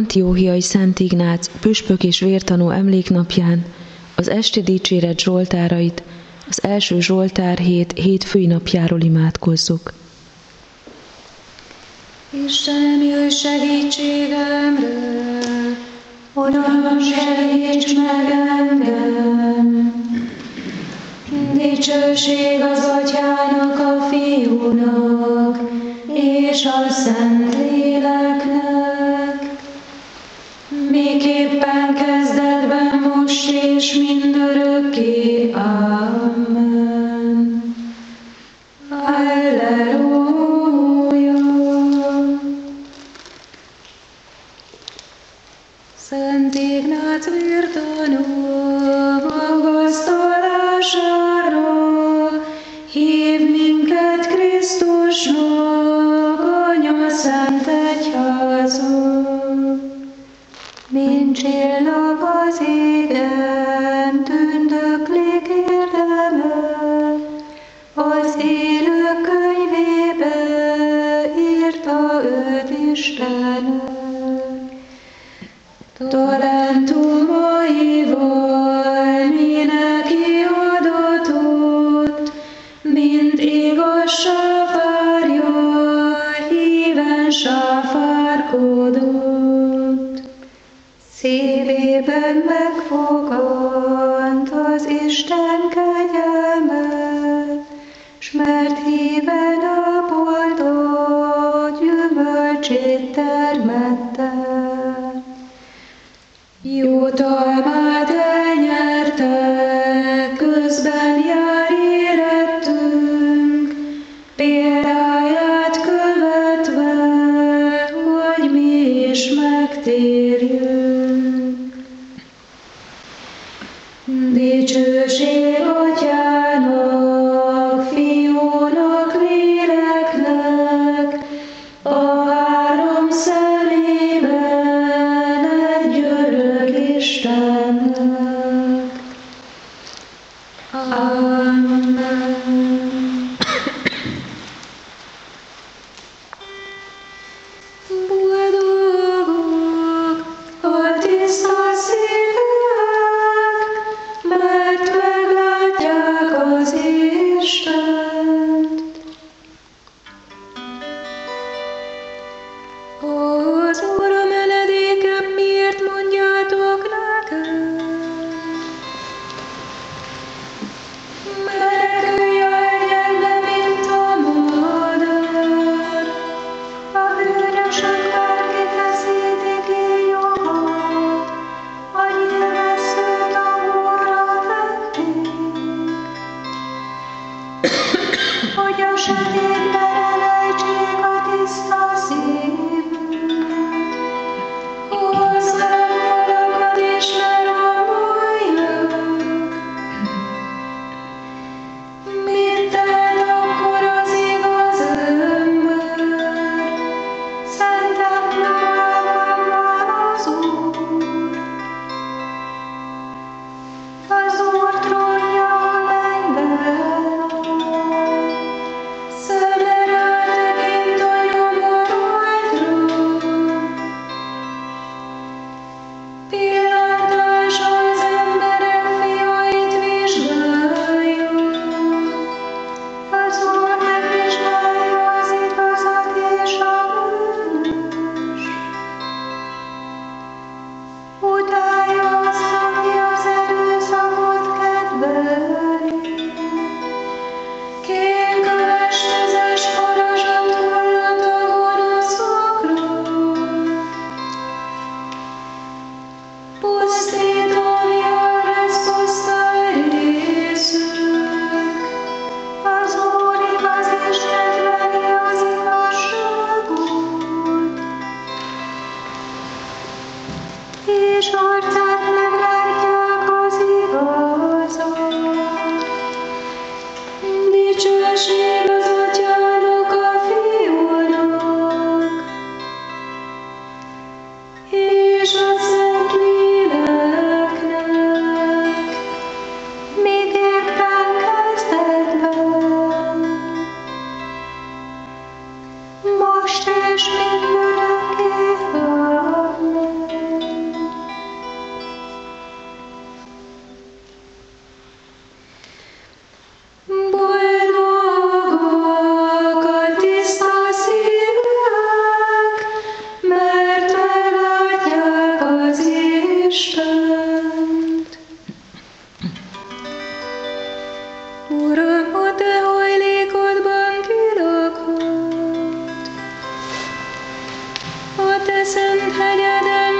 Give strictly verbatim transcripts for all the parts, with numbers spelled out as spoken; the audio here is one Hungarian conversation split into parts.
Antióchiai Szent Ignác püspök és vértanú emléknapján az esti dicséret zsoltárait az első Zsoltár hét hét főnapjáról imádkozzuk. Istenem, jöjj segítségemre, Uram, segíts meg engem! Dicsőség az Atyának, a Fiúnak és a Szentléleknek, miképpen kezdetben, most és mindörökké. Amen. Alleluja! Szent Ignác vértanú magasztalására hív minket Krisztusnak, Anya Szent Egyháza. Mint csillag az égen tündöklik érdeme, az élők könyvébe írta őt Istenek. Talentumaival mindenki adatot, mint igazság várja, híven sáfárkodott. Szívében megfogant az Isten kegyelme, s mert híven a boldog gyümölcsét termette. Jutalmát elnyerte, közben jár érettünk, példáját követve, hogy mi is megtérjünk. Dicsőség Atyának, Fiúnak, Léleknek, a három szemében egy örök Istennek. Amen. Boldogok a tiszta szívűek, mert meglátják az Istent. Az Úr a menedékem, miért mondjátok nekem? Menekülj a hegyekbe, mint a madár, a bűnösök elkiteszítik jogot, a nyilvesszőt a húrra vették, hogy a sötétben elejtsék a tiszta szívűek. Hozzám valakat is ne ramoljak. Mit tehet akkor az igaz ember? Szent templomában van az Úr. Az Úr trónja a mennyben áll. Szeme rátekint a nyomorultra. Pillantás az emberek fiait vizsgálja. Az Úr megvizsgálja az igazat és a bűnöst. Utálja azt, aki az erőszakot kedveli. Kékkövess tüzes parazsat hullat a gonoszokról. Pusztító vihar lesz pusztai részük. Az Úr igaz és kedveli az igazságot, és arcát meglátják az igazat. Dicsőség az Atyának, a Fiúnak és a Szentléleknek, miképpen kezdetben, most és mindörökké. Amen. szent hegyeden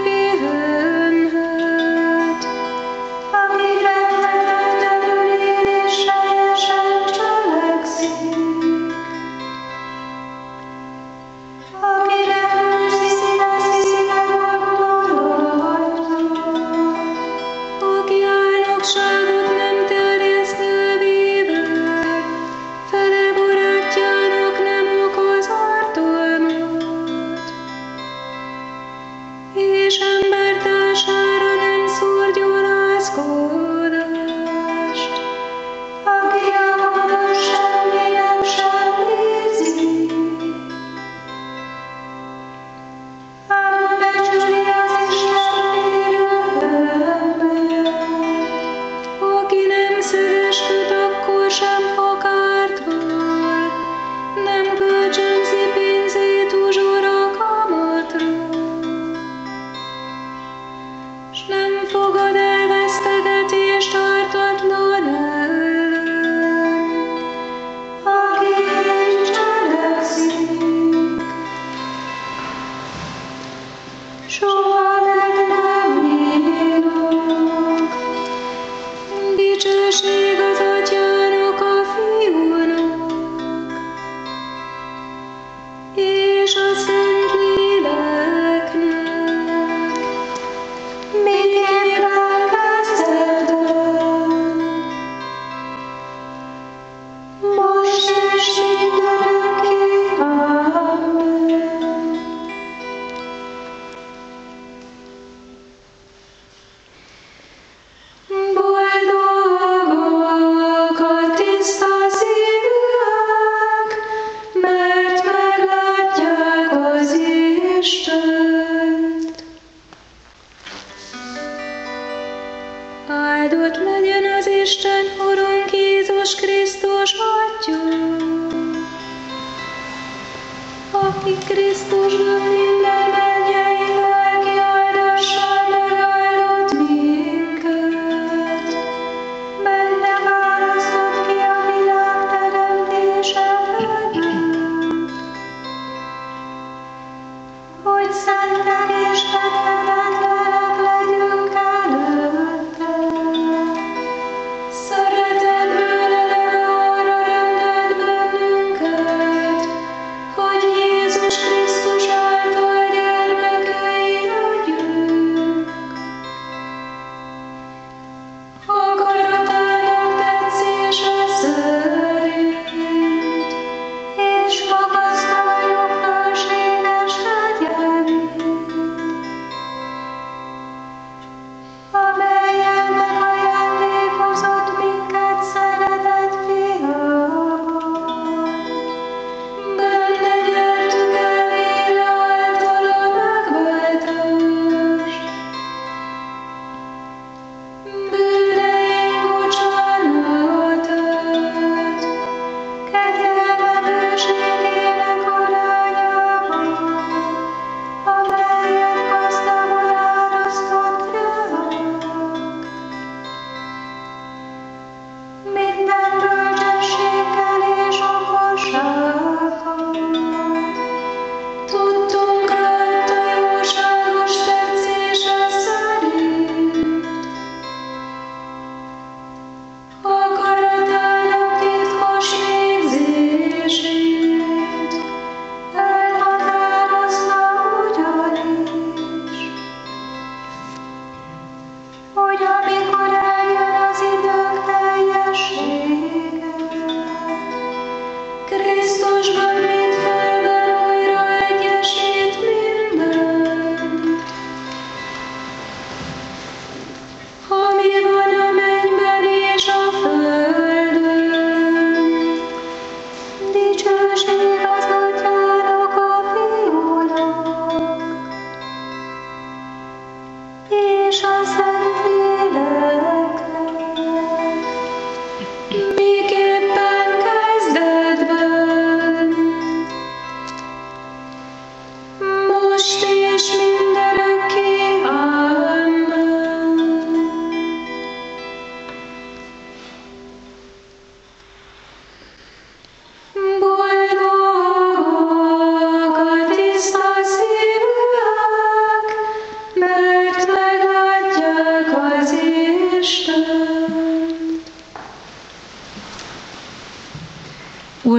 kipihenhet, aki rettenetlenül él és helyesen cselekszik, akinek őszi szíve megvalódhat, aki álnokságot nem terjeszt nyelvével, fele barátjának nem okoz ártalmat, és embertársára nem szúr gyalázkodást, aki a gonosz semminek sem bízik, ám becsüli az Isten élő embert, aki nem szögesköd akkor sem, ha kárt vár, nem kölcsönzi pénzét uzsora kamatra, s nem fogad el vesztegetést ártatlan ellen, aki így cselekszik. Soha meg nem nyílnak. Dicsőség az Atyának, a Fiúnak, és a Szentléleknek, miképpen kezdetben, most és mindörökké. Amen. Boldogok a tiszta szívűek, mert meglátják az Istent. Áldott legyen az Isten, Urunk Jézus Krisztus Atya, aki Krisztusban minden mennyei lelki áldással megáldott minket. Benne választott ki a világ teremtése előtt, hogy szentek és fedhetetlenek legyünk előtte. Szeretetből eleve arra rendelt bennünket, hogy Jézus Krisztus által gyermekei legyünk. Akaratának tetszése szerint, és magasztaljuk fölséges kegyelmét.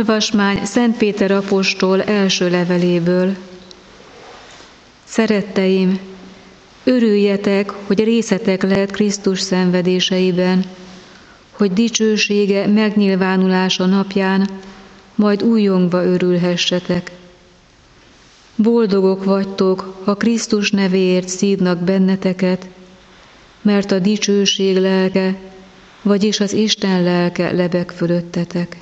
Olvasmány Szent Péter apostol első leveléből. Szeretteim, örüljetek, hogy részetek lehet Krisztus szenvedéseiben, hogy dicsősége megnyilvánulása napján majd újongva örülhessetek. Boldogok vagytok, ha Krisztus nevéért szídnak benneteket, mert a dicsőség lelke, vagyis az Isten lelke lebeg fölöttetek.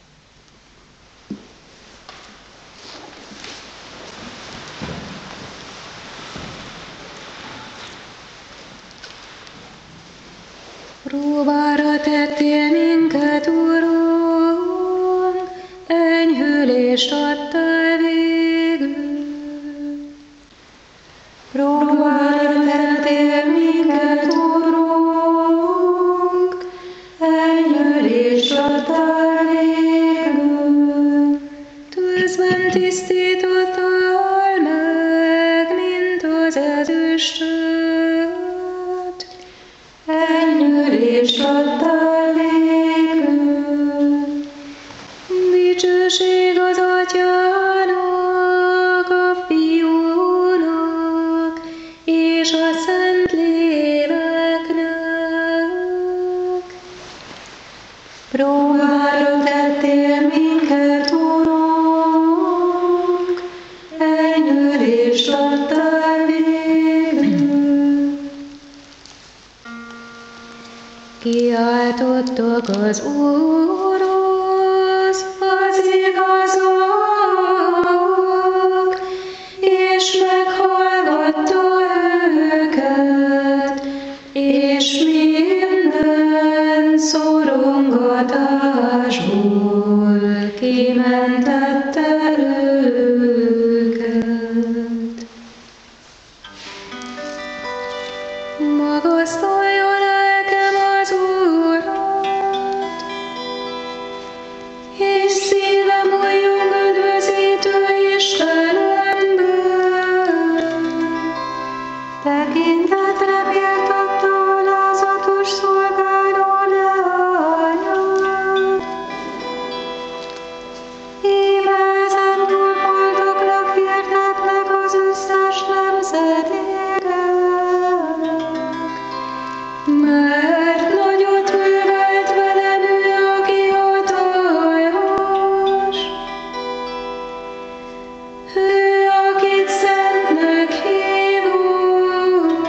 Próbára tettél minket, Urunk, enyhülést adtál végül. Próbára tettél minket, Urunk, enyhülést adtál végül. Tűzben tisztítottál meg, mint az ezüstöt. Enyhülést adtál végül. Dicsőség az Atyának, a Fiúnak és a Szentléleknek. Próbára tettél minket, Urunk, enyhülést adtál végül. Kiáltottak az Úrhoz az igazak, és meghallgatta őket, és minden szorongatásból kimentette őket. Magasztalja lelkem az Urat, és szívem újjong üdvözítő Istenemben. Tekintetre méltatta alázatos szolgáló leányát. Íme ezen túl boldognak hirdetnek az összes nemzedékek, mert nagyot művelt velem ő, aki hatalmas. Ő, akit szentnek hívunk,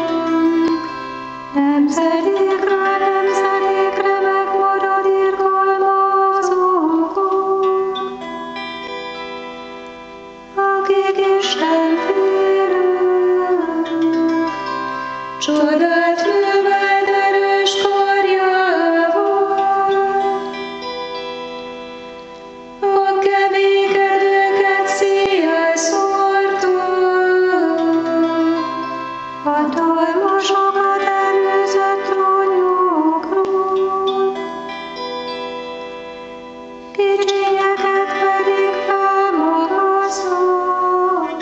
nemzedékről nemzedékre megmarad irgalma az okok, akik Isten félők. Csodát művelt erős karjával, a keménykedőket széjjel szórta, hatalmasokat előzött trónjukról, kicsinyeket pedig felmagasztott.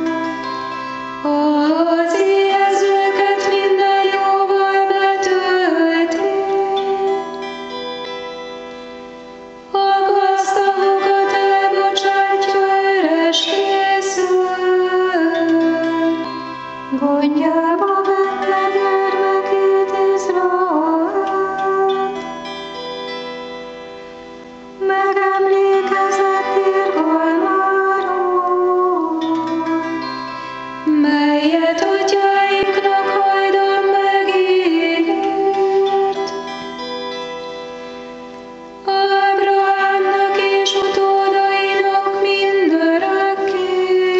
Az éhezőket minden jóval betölti, a gazdagakat elbocsátja üres kézzel. Gondjába vette gyermekét Izraelt, megemlékezett irgalmáról, melyet atyáinknak hajdan megígért, Ábrahámnak és utódainak mindörökké.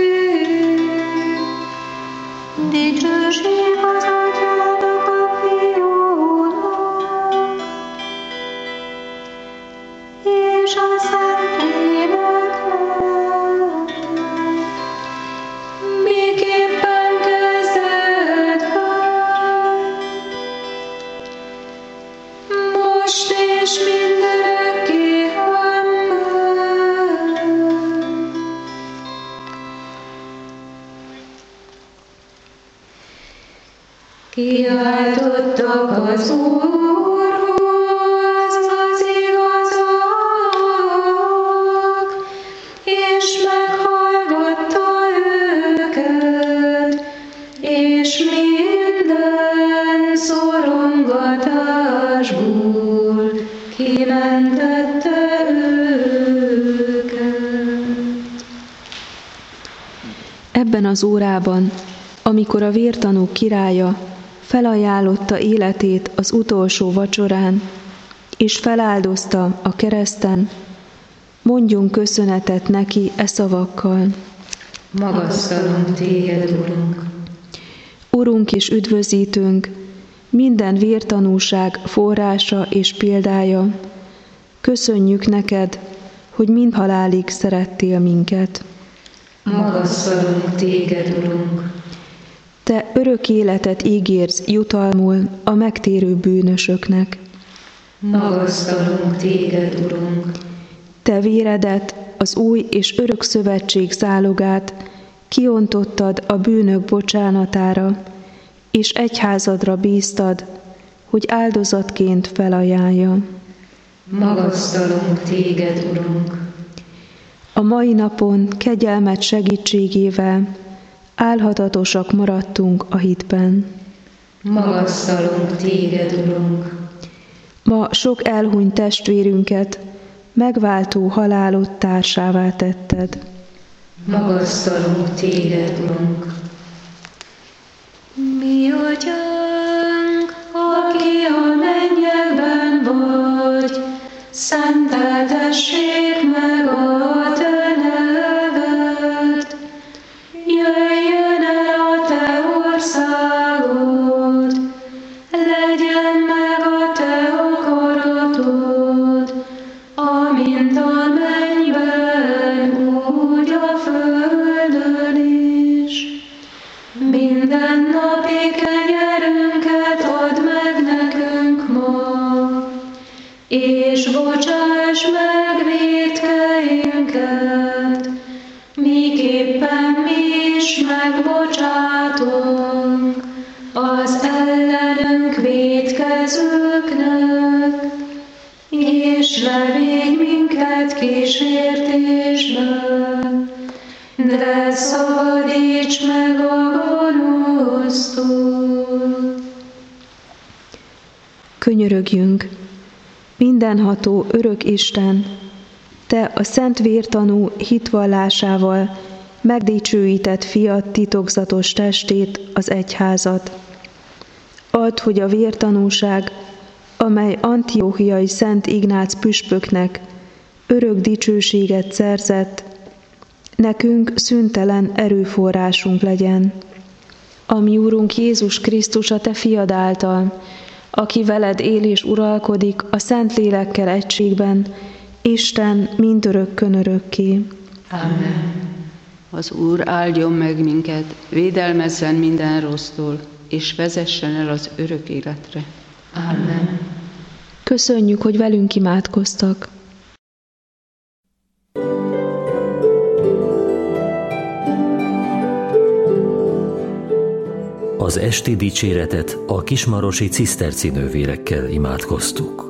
Dicsőség az Atyának, a Fiúnak és a Szentléleknek, miképpen kezdetben, most és mindörökké. Amen. Kiáltottak az Úrhoz az igazak, az órában, amikor a vértanúk királya felajánlotta életét az utolsó vacsorán, és feláldozta a kereszten, mondjunk köszönetet neki e szavakkal. Magasztalunk téged, Urunk! Urunk és üdvözítőnk, minden vértanúság forrása és példája, köszönjük neked, hogy mind halálig szerettél minket. Magasztalunk téged, Urunk! Te örök életet ígérsz jutalmul a megtérő bűnösöknek. Magasztalunk téged, Urunk! Te véredet, az új és örök szövetség zálogát kiontottad a bűnök bocsánatára, és egyházadra bíztad, hogy áldozatként felajánlja. Magasztalunk téged, Urunk! A mai napon kegyelmed segítségével álhatatosak maradtunk a hitben. Magasztalunk téged, Urunk! Ma sok elhunyt testvérünket megváltó halálod társává tetted. Magasztalunk téged, Urunk! Mi Atyánk, aki a mennyekben vagy, szenteltessék meg a te neved. Jöjjön el a te országod, legyen meg a te akaratod, amint a mennyben, úgy a földön is. Minden napi kenyerünket add meg nekünk ma, és bocsáss meg vétkeinket, miképpen mi is megbocsátunk az ellenünk vétkezőknek, és ne védj minket kísértésbe, de szabadíts meg a gonosztól. Könyörögjünk, mindenható örök Isten, te a szent vértanú hitvallásával megdicsőített fiad titokzatos testét, az egyházat. Add, hogy a vértanúság, amely antiochiai Szent Ignác püspöknek örök dicsőséget szerzett, nekünk szüntelen erőforrásunk legyen. Ami Úrunk Jézus Krisztus a te fiad által, aki veled él és uralkodik a Szentlélekkel egységben, Isten mindörökkön örökké. Amen. Az Úr áldjon meg minket, védelmezzen minden rossztól, és vezessen el az örök életre. Amen. Köszönjük, hogy velünk imádkoztak. Az esti dicséretet a kismarosi ciszterci nővérekkel imádkoztuk.